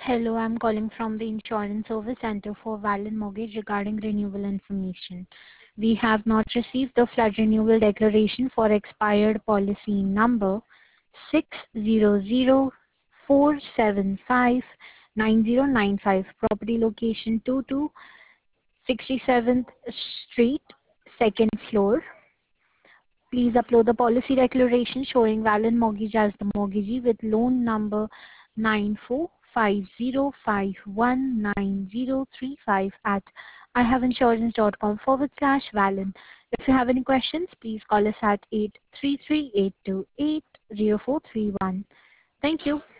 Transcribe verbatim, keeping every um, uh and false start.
Hello, I'm calling from the Insurance Service Center for Valid Mortgage regarding renewal information. We have not received the flood renewal declaration for expired policy number six zero zero four seven five nine zero nine five, property location two two sixty-seventh Street, second floor. Please upload the policy declaration showing valid mortgage as the mortgagee with loan number nine four five zero five one nine zero three five at ihaveinsurance.com forward slash valid. If you have any questions, please call us at eight three three eight two eight zero four three one. Thank you.